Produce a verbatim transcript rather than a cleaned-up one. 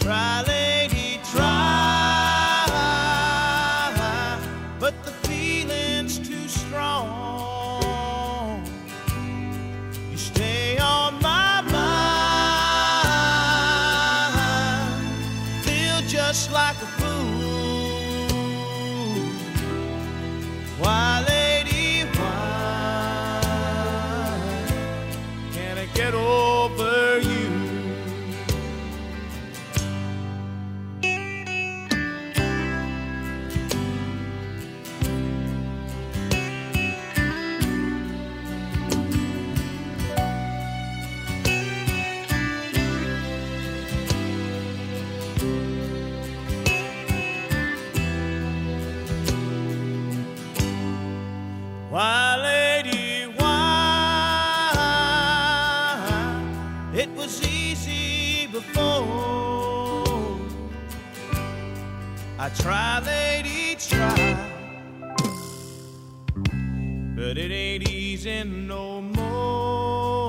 Try, lady, try, but the feeling's too strong. You stay on my mind, feel just like a fool. Why, lady, why can't I get over you? Why, lady, why? It was easy before. I try, lady, try, but it ain't easy no more.